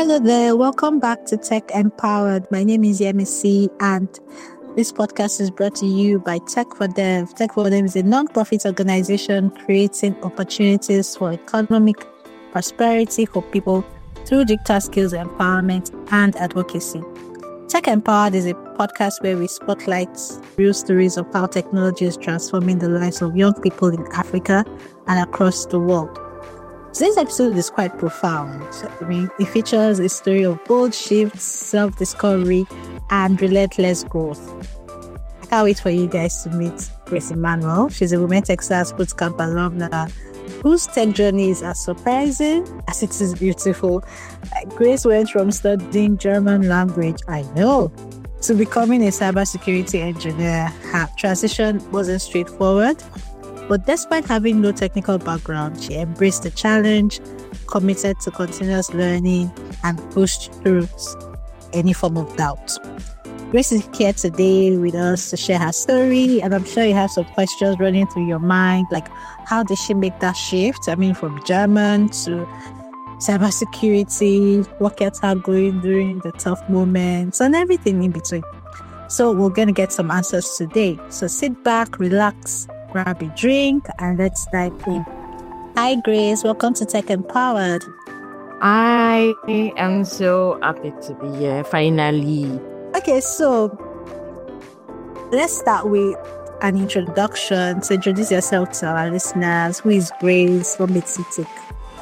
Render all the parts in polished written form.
Hello there, welcome back to Tech Empowered. My name is Yemisi, and this podcast is brought to you by Tech for Dev. Tech for Dev is a non-profit organization creating opportunities for economic prosperity for people through digital skills empowerment and advocacy. Tech Empowered is a podcast where we spotlight real stories of how technology is transforming the lives of young people in Africa and across the world. Today's episode is quite profound. It features a story of bold shifts, self-discovery, and relentless growth. I can't wait for you guys to meet Grace Emmanuel. She's a Women Tech Stars Bootcamp alumna whose tech journey is as surprising as it is beautiful. Grace went from studying German language, to becoming a cybersecurity engineer. Her transition wasn't straightforward, but despite having no technical background, she embraced the challenge, committed to continuous learning, and pushed through any form of doubt. Grace is here today with us to share her story, and I'm sure you have some questions running through your mind, like how did she make that shift? From German to cybersecurity, what kept her going during the tough moments, and everything in between. So we're going to get some answers today. So sit back, relax, grab a drink, and let's dive in. Hi, Grace. Welcome to Tech Empowered. I am so happy to be here, finally. Okay, so let's start with an introduction. So introduce yourself to our listeners. Who is Grace? What makes you tick?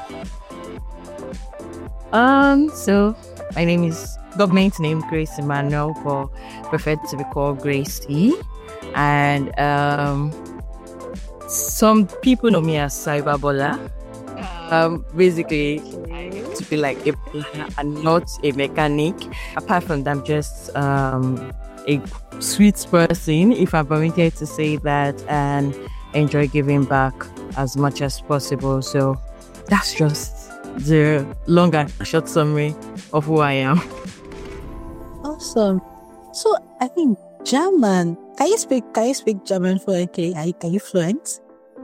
So my name is government name Grace Emmanuel, but preferred to be called Gracie. And some people know me as Cyberballer. Basically, to be like a planner and not a mechanic. Apart from that, I'm just a sweet person, if I'm permitted to say that, and enjoy giving back as much as possible. So that's just the long and short summary of who I am. Awesome. So I think German. Can you speak German fluently? Are you fluent?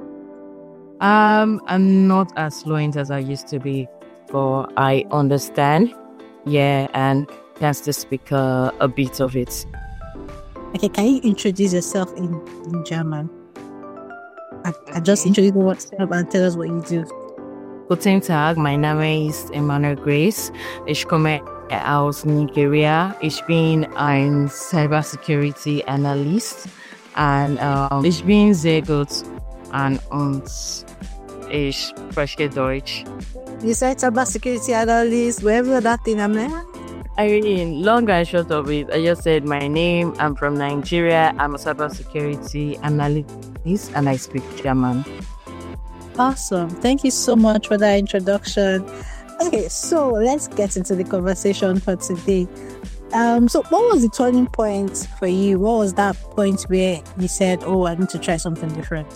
I'm not as fluent as I used to be, but I understand. Yeah, and can still speak a bit of it. Okay, can you introduce yourself in German? I just introduce yourself and tell us what you do. Guten Tag, mein Name ist Emmanuel Grace. Ich komme aus Nigeria. Ich bin ein Cybersecurity Analyst und ich bin sehr gut und ich spreche Deutsch. You said Cybersecurity Analyst, wherever that thing I'm like. I mean, long and short of it, I just said my name. I'm from Nigeria. I'm a cybersecurity analyst and I speak German. Awesome. Thank you so much for that introduction. Okay, so let's get into the conversation for today. So what was the turning point for you? What was that point where you said, I need to try something different?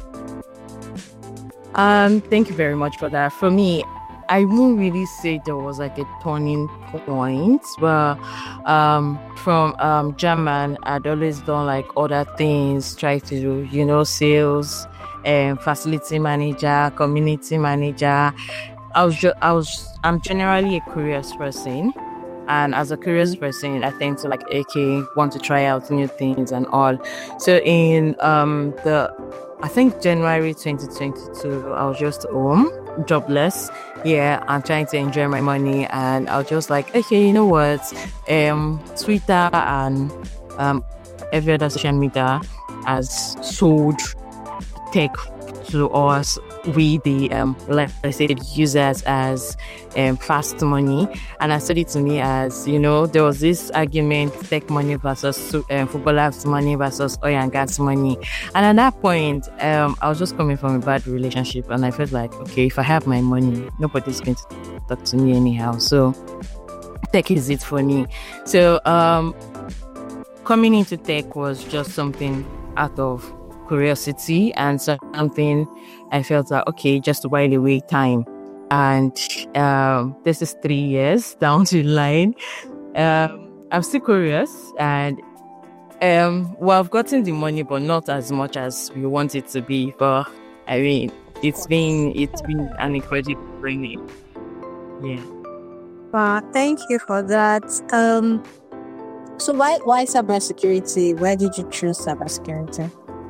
Thank you very much for that. For me, I wouldn't really say there was like a turning point, but from German, I'd always done like other things, try to do, sales, facility manager, community manager. I'm generally a curious person, and as a curious person, I tend to want to try out new things and all. So in I think January 2022, I was just home, jobless. Yeah, I'm trying to enjoy my money, and I was just like, okay, you know what? Twitter and every other social media has sold tech to us, we the let's say the users, as fast money. And I said it to me as, there was this argument, tech money versus footballers money versus oil and gas money. And at that point, I was just coming from a bad relationship, and I felt like, okay, if I have my money, nobody's going to talk to me anyhow. So tech is it for me. So coming into tech was just something out of curiosity and something I felt like, okay, just while away time. And this is 3 years down the line. I'm still curious, and I've gotten the money, but not as much as we want it to be. But I mean, it's been an incredible journey. Yeah. Thank you for that. So why cybersecurity? Why did you choose cybersecurity?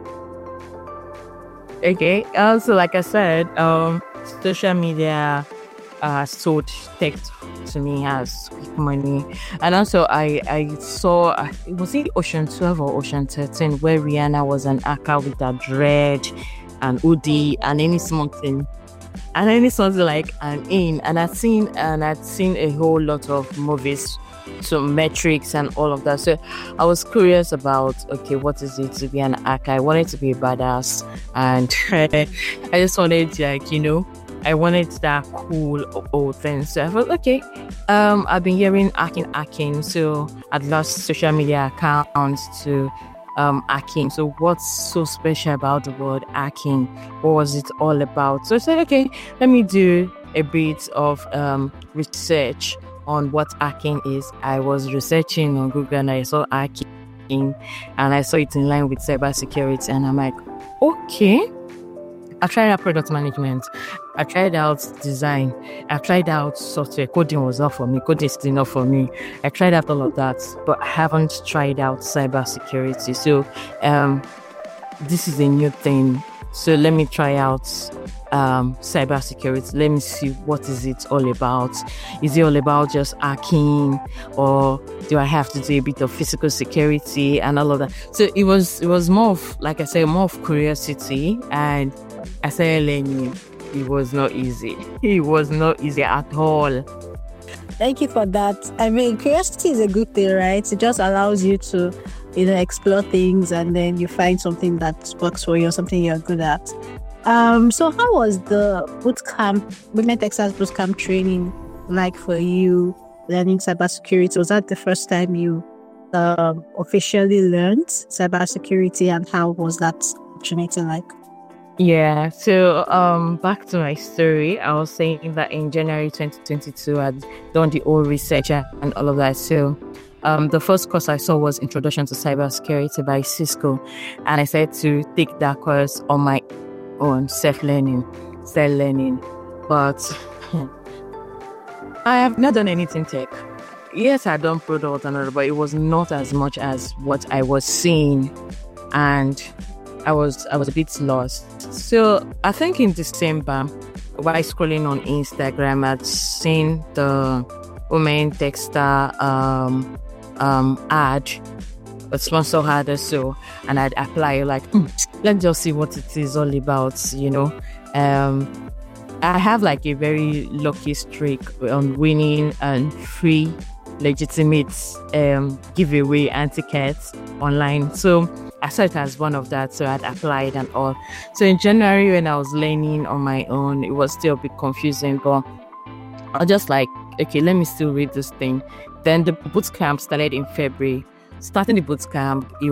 Okay. So like I said, social media sold tech to me as quick money, and also I saw it was it Ocean 12 or Ocean 13 where Rihanna was an hacker with a dread and hoodie and any small thing. And then it's something like an in, and I'd seen a whole lot of movies, some metrics and all of that. So I was curious about, okay, what is it to be an hacker? I wanted to be a badass, and I just wanted to, like, I wanted that cool old thing. So I thought, okay, I've been hearing hacking. So I'd lost social media accounts to hacking. So what's so special about the word hacking? What was it all about? So I said, okay, let me do a bit of research on what hacking is. I was researching on Google and I saw hacking and I saw it in line with cybersecurity, and I'm like, okay. I tried out product management. I tried out design. I tried out software. Coding was not for me. Coding is still not for me. I tried out all of that, but I haven't tried out cybersecurity. So this is a new thing. So let me try out cybersecurity. Let me see what is it all about. Is it all about just hacking, or do I have to do a bit of physical security and all of that? So it was more of, like I said, more of curiosity, and I started learning. It was not easy. It was not easy at all. Thank you for that. I mean, curiosity is a good thing, right? It just allows you to, explore things, and then you find something that works for you or something you're good at. So how was the bootcamp, Women Texas bootcamp training like for you, learning cybersecurity? Was that the first time you officially learned cybersecurity, and how was that opportunity like? Yeah, so back to my story, I was saying that in January 2022, I'd done the whole research and all of that. So the first course I saw was Introduction to Cybersecurity by Cisco, and I said to take that course on my own, self-learning. But I have not done anything tech. Yes, I've done product and all, but it was not as much as what I was seeing, and I was a bit lost. So I think in December, while scrolling on Instagram, I'd seen the Women Texter ad, a sponsor ad or so, and I'd apply like, let's just see what it is all about, I have like a very lucky streak on winning and free legitimate giveaway and tickets online. So I saw it as one of that, so I'd applied and all. So in January, when I was learning on my own, it was still a bit confusing, but I was just like, okay, let me still read this thing. Then the bootcamp started in February. Starting the bootcamp, it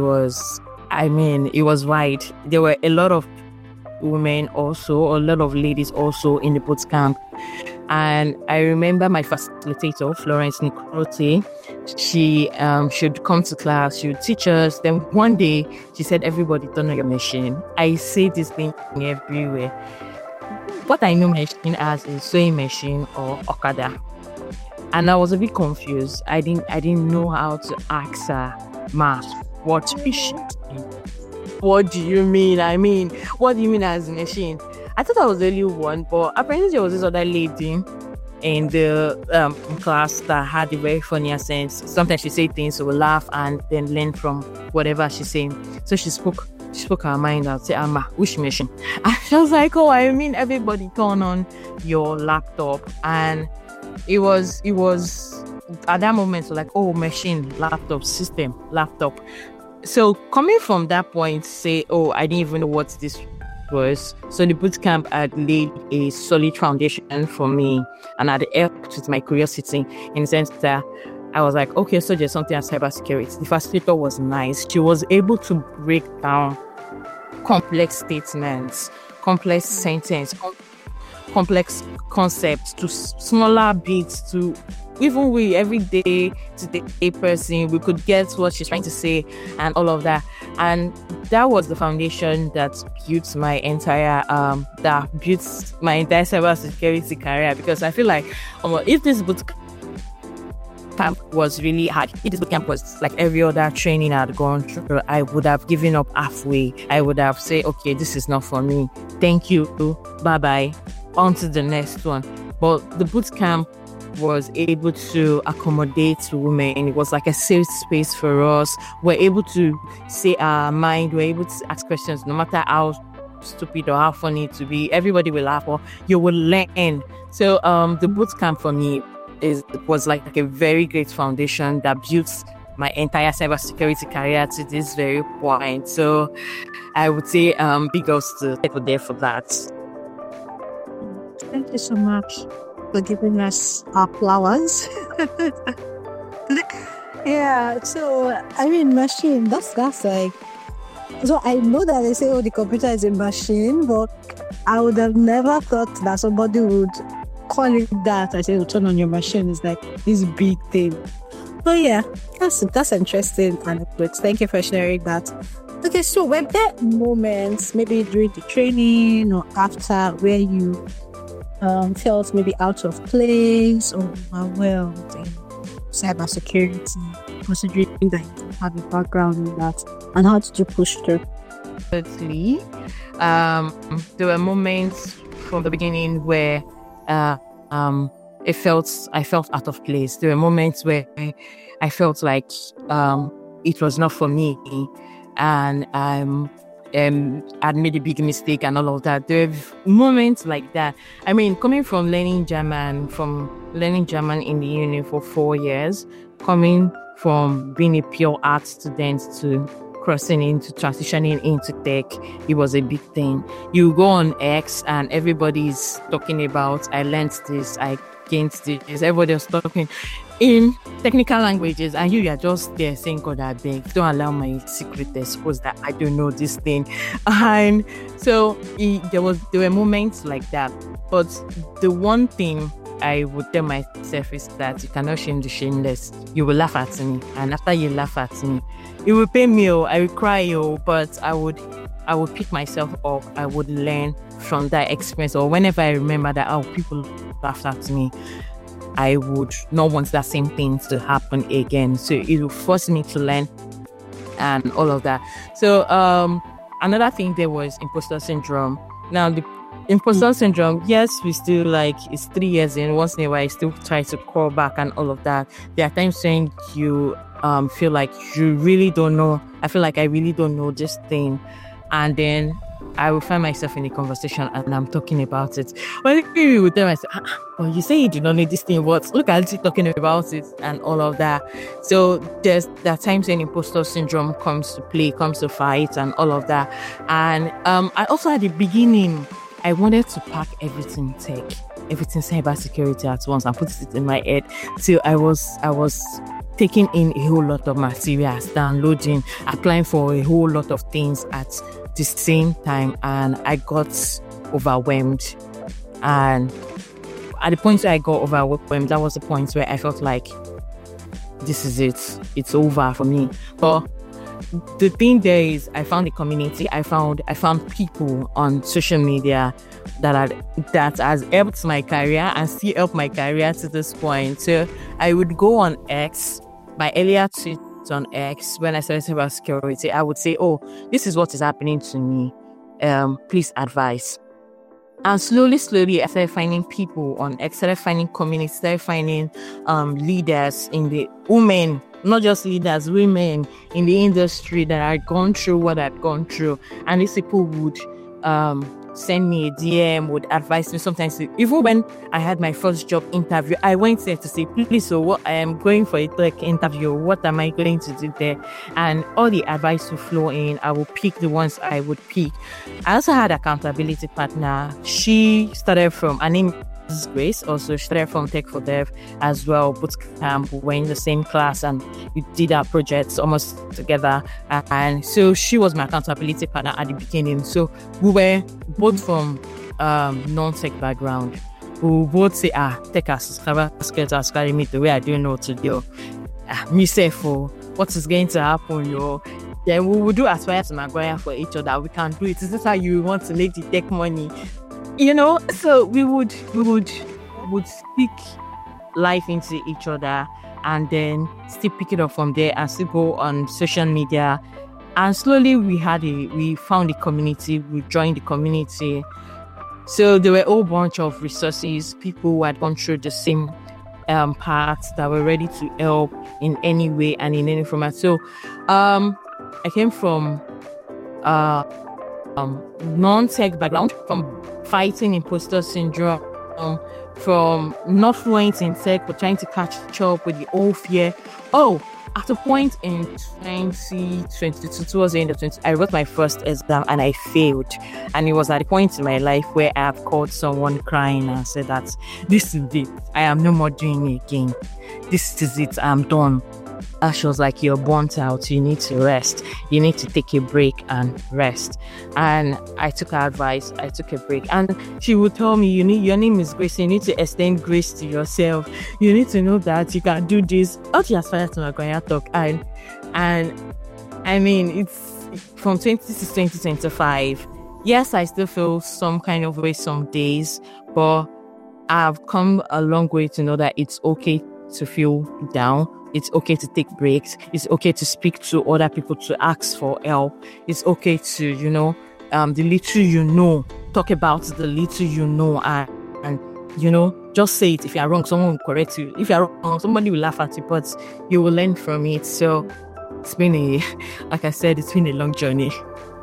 was wide. There were a lot of women also, a lot of ladies also in the bootcamp. And I remember my facilitator, Florence Nicrote, she should come to class, she would teach us. Then one day, she said, everybody turn on your machine. I see this thing everywhere. What I know machine as is sewing machine or Okada. And I was a bit confused. I didn't know how to ask her, ma, what machine? What do you mean? What do you mean as a machine? I thought I was the only one, but apparently there was this other lady in the class that had a very funny accent. Sometimes she say things, so we laugh and then learn from whatever she's saying. So she spoke her mind out, say, Amma, which machine? And she was like, oh, everybody turn on your laptop. And it was at that moment, so like, oh, machine, laptop, system, laptop. So coming from that point, say, oh, I didn't even know what this was. So the bootcamp had laid a solid foundation for me, and had helped with my curiosity in the sense that I was like, okay, so there's something as cybersecurity. The facilitator was nice. She was able to break down complex statements, complex sentences, complex concepts to smaller bits, to even we everyday today person, we could get what she's trying to say and all of that. And that was the foundation that built my entire cybersecurity career, because I feel like if this bootcamp camp was really hard. If this boot camp was like every other training I'd gone through, I would have given up halfway. I would have said, okay, this is not for me. Thank you. Bye-bye. On to the next one. But the boot camp was able to accommodate women. It was like a safe space for us. We're able to say our mind. We're able to ask questions, no matter how stupid or how funny it to be. Everybody will laugh, or you will learn. So the boot camp for me was like a very great foundation that built my entire cybersecurity career to this very point. So I would say big ups to people there for that. Thank you so much for giving us our flowers. Yeah, so I mean, machine, that's like, so I know that they say, oh, the computer is a machine, but I would have never thought that somebody would call it that. I say, oh, turn on your machine. It's like this big thing. But yeah, that's interesting anecdotes. Thank you for sharing that. Okay, so were there moments, maybe during the training or after, where you felt maybe out of place or overwhelmed in cybersecurity, considering that you have a background in that, and how did you push through? Certainly, there were moments from the beginning where I felt out of place. There were moments where I felt like it was not for me, and I'd made a big mistake and all of that. There were moments like that. I mean, coming from learning German in the uni for 4 years, coming from being a pure art student to transitioning into tech, it was a big thing. You go on X and everybody's talking about, I learned this, I gained this, everybody was talking in technical languages, and you are just there saying, God, I beg, don't allow my secret to expose that I don't know this thing. And so there were moments like that. But the one thing I would tell myself is that you cannot shame the shameless. You will laugh at me, and after you laugh at me, it will pain me, I will cry, but I would pick myself up. I would learn from that experience, or whenever I remember that people laughed at me, I would not want that same thing to happen again. So it will force me to learn and all of that. So another thing there was imposter syndrome. Now the imposter syndrome, yes, we still it's 3 years in. Once in a while, I still try to crawl back and all of that. There are times when you feel like you really don't know. I feel like I really don't know this thing, and then I will find myself in a conversation and I'm talking about it. But we would tell myself, you say you do not need this thing, but look at you talking about it and all of that. So there are times when imposter syndrome comes to fight and all of that. And I also at the beginning, I wanted to pack everything tech, everything cybersecurity at once and put it in my head. So I was taking in a whole lot of materials, downloading, applying for a whole lot of things at the same time, and I got overwhelmed. And at the point where I got overwhelmed, that was the point where I felt like this is it, it's over for me. But the thing there is, I found a community. I found people on social media that has helped my career and still help my career to this point. So I would go on X, my earlier tweet on X, when I started about security, I would say, oh, this is what is happening to me. Please advise. And slowly, I started finding people on X, started finding communities, started finding leaders in the women, not just leaders, women in the industry that had gone through what I'd gone through. And these people would send me a DM, would advise me sometimes. Even when I had my first job interview, I went there to say, please, so what, I am going for a tech interview, what am I going to do there? And all the advice will flow in. I will pick the ones I would pick. I also had accountability partner. She started from, her name is Grace, also she started from Tech for Dev as well, boot camp. We were in the same class and we did our projects almost together. And so she was my accountability partner at the beginning. So we were both from non-tech background. We both say, tech as carry me the way I don't know what to do. Me say for what is going to happen, Then we will do Aspire to Maguire for each other. We can do it. Is this how you want to make the tech money? So we would speak life into each other, and then still pick it up from there and still go on social media. And slowly we found a community, we joined the community. So there were a whole bunch of resources, people who had gone through the same paths that were ready to help in any way and in any format. So I came from non-tech background, from fighting imposter syndrome, from not fluent in tech but trying to catch up with the old fear. At a point in 2022, towards the end of 20, I wrote my first exam and I failed. And it was at a point in my life where I have called someone crying and said that this is it. I am no more doing it again. This is it. I'm done. And she was like, you're burnt out. You need to rest. You need to take a break and rest. And I took her advice. I took a break. And she would tell me, your name is Grace. You need to extend grace to yourself. You need to know that you can do this. She aspired to my Goya talk. And I mean, it's from 20 to 2025. Yes, I still feel some kind of way some days, but I've come a long way to know that it's okay to feel down. It's okay to take breaks. It's okay to speak to other people, to ask for help. It's okay to, the little talk about the little and just say it. If you're wrong, someone will correct you. If you're wrong, somebody will laugh at you, but you will learn from it. So it's been like I said, it's been a long journey.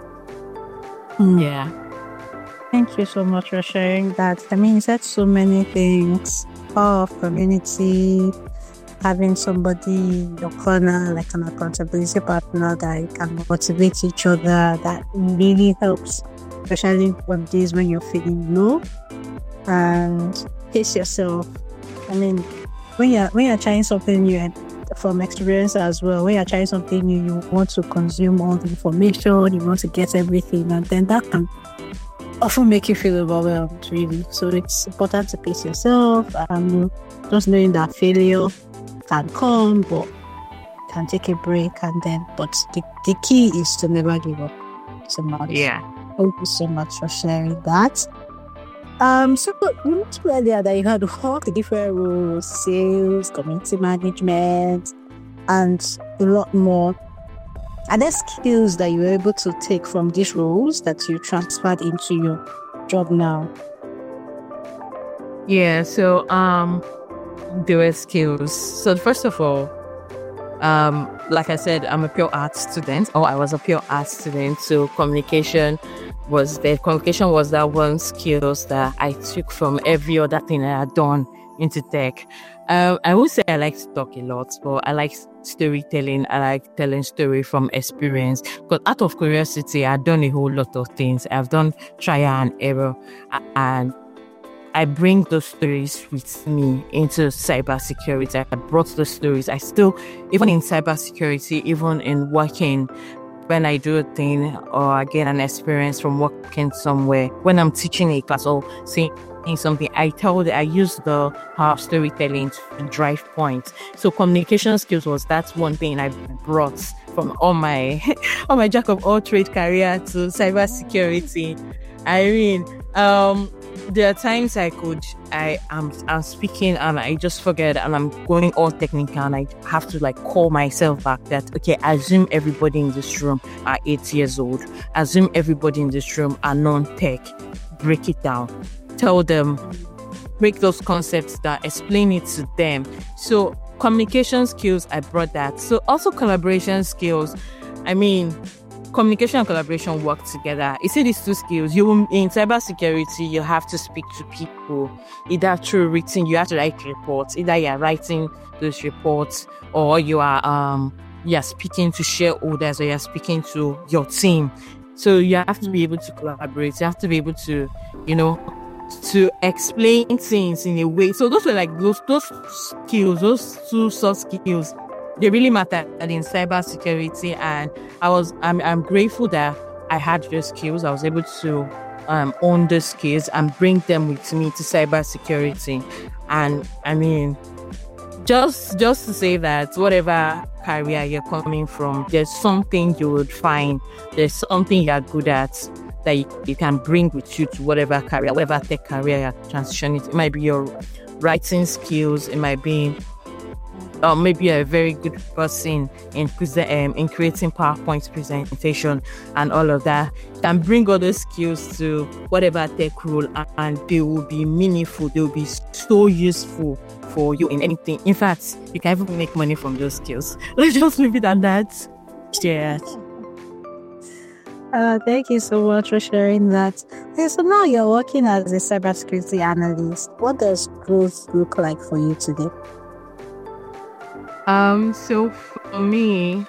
Yeah. Thank you so much for sharing that. I mean, you said so many things. Power of community, having somebody in your corner, like an accountability partner that you can motivate each other, that really helps, especially on days when you're feeling low. And pace yourself. I mean, when you're trying something new, and from experience as well, when you're trying something new, you want to consume all the information, you want to get everything, and then that can often make you feel overwhelmed, really. So it's important to pace yourself, and just knowing that failure can come, but can take a break, but the key is to never give up so much. Yeah. Thank you so much for sharing that. So you mentioned earlier that you had all the different roles, sales, community management, and a lot more. Are there skills that you were able to take from these roles that you transferred into your job now? Yeah, so there were skills. So first of all, like I said, I'm a pure art student, or I was a pure art student. So communication was that one skills that I took from every other thing I had done into tech. I would say I like to talk a lot, but I like storytelling. I like telling story from experience. Because out of curiosity, I've done a whole lot of things. I've done trial and error, and I bring those stories with me into cybersecurity. I brought those stories. I still, even in cybersecurity, even in working, when I do a thing or I get an experience from working somewhere, when I'm teaching a class or saying something, I use the power of storytelling to drive points. So communication skills was that one thing I brought from all my jack of all trade career to cybersecurity. I mean, there are times I'm speaking and I just forget and I'm going all technical and I have to call myself back that, okay, assume everybody in this room are 8 years old. Assume everybody in this room are non-tech. Break it down. Tell them, break those concepts down, explain it to them. So communication skills, I brought that. So also collaboration skills. I mean, communication and collaboration work together. You see these two skills. In cybersecurity, you have to speak to people, either through written, you have to write reports, either you are writing those reports or you are speaking to shareholders or you're speaking to your team. So you have to be able to collaborate. You have to be able to, to explain things in a way. So those were those skills, those two soft skills. They really matter in cybersecurity, and I'm grateful that I had those skills. I was able to own those skills and bring them with me to cybersecurity. And I mean, just to say that whatever career you're coming from, there's something you would find, there's something you're good at that you can bring with you to whatever career, whatever tech career you're transitioning. It might be your writing skills, it might be maybe you're a very good person in creating PowerPoint presentation and all of that, can bring all those skills to whatever tech role, and they will be meaningful. They will be so useful for you in anything. In fact, you can even make money from those skills. Let's just leave it at that. Yeah. Thank you so much for sharing that. Okay, so now you're working as a cybersecurity analyst. What does growth look like for you today? So for me,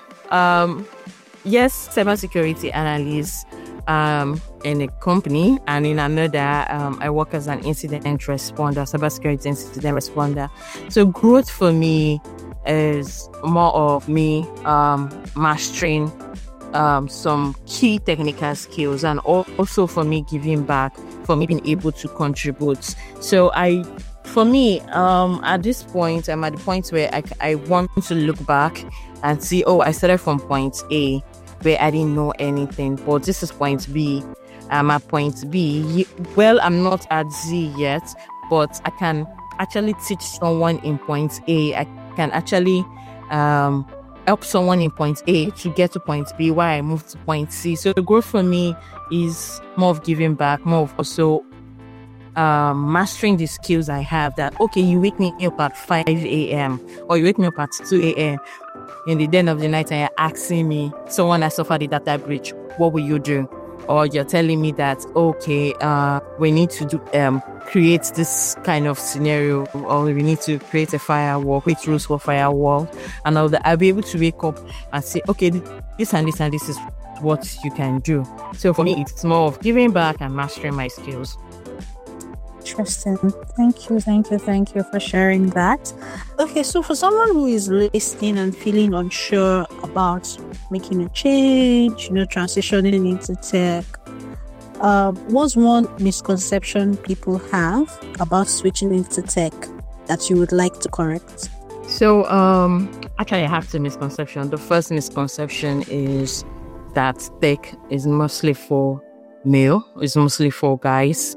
yes, cybersecurity analyst in a company, and in another, I work as an incident responder, cybersecurity incident responder. So growth for me is more of me mastering some key technical skills, and also for me giving back, for me being able to contribute. So for me, at this point, I'm at the point where I want to look back and see, I started from point A where I didn't know anything, but this is point B. I'm at point B. Well, I'm not at Z yet, but I can actually teach someone in point A. I can actually help someone in point A to get to point B while I move to point C. So the growth for me is more of giving back, more of also mastering the skills I have. That, okay, you wake me up at 5 a.m. or you wake me up at 2 a.m. in the den of the night and you're asking me, someone has suffered a data breach, what will you do? Or you're telling me that, okay, we need to create this kind of scenario, or we need to create a firewall, create rules for firewall, and all that. I'll be able to wake up and say, okay, this and this and this is what you can do. So for me, it's more of giving back and mastering my skills. Interesting. Thank you for sharing that. Okay, so for someone who is listening and feeling unsure about making a change, transitioning into tech, what's one misconception people have about switching into tech that you would like to correct? So actually I have two misconceptions. The first misconception is that tech is mostly for male, it's mostly for guys.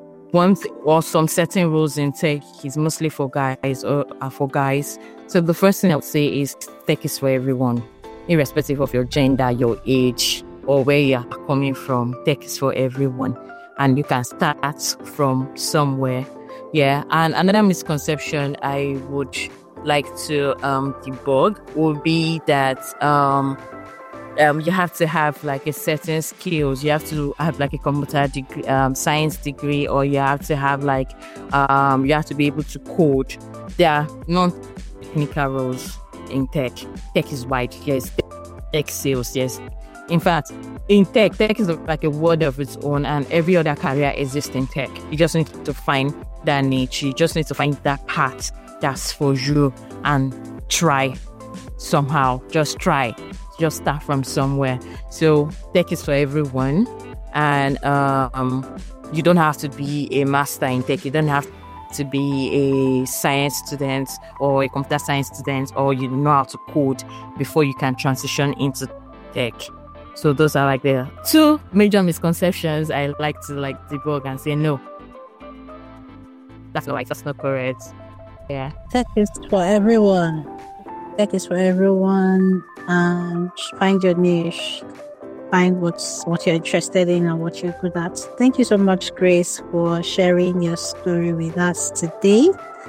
Or some certain roles in tech is mostly for guys or are for guys. So the first thing I would say is tech is for everyone, irrespective of your gender, your age, or where you are coming from. Tech is for everyone, and you can start from somewhere. Yeah. And another misconception I would like to debug would be that you have to have like a certain skills. You have to have like a computer degree, science degree, or you have to have like you have to be able to code. There are non-technical roles in tech. Tech is wide, yes. Tech sales, yes. In fact, in tech is like a world of its own, and every other career exists in tech. You just need to find that niche. You just need to find that path that's for you and try somehow. Just try. Just start from somewhere. So tech is for everyone, and you don't have to be a master in tech. You don't have to be a science student or a computer science student, or you know how to code before you can transition into tech. So those are like the two major misconceptions I like to debug and say no, that's not right, that's not correct. Yeah, tech is for everyone. Tech is for everyone, and find your niche, find what you're interested in and what you're good at. Thank you so much, Grace, for sharing your story with us today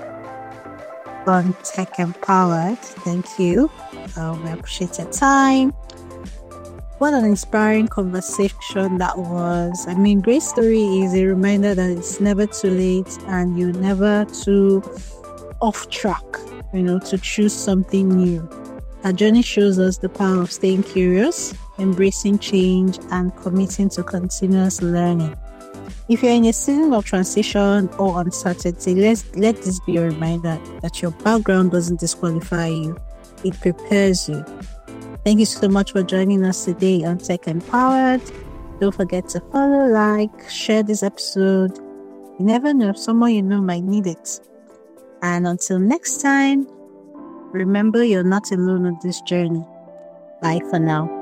on Tech Empowered. Thank you. We appreciate your time. What an inspiring conversation that was. I mean, Grace's story is a reminder that it's never too late and you're never too off track, to choose something new. Our journey shows us the power of staying curious, embracing change, and committing to continuous learning. If you're in a season of transition or uncertainty, let this be a reminder that your background doesn't disqualify you. It prepares you. Thank you so much for joining us today on Tech Empowered. Don't forget to follow, share this episode. You never know, someone you know might need it. And until next time, remember you're not alone on this journey. Bye for now.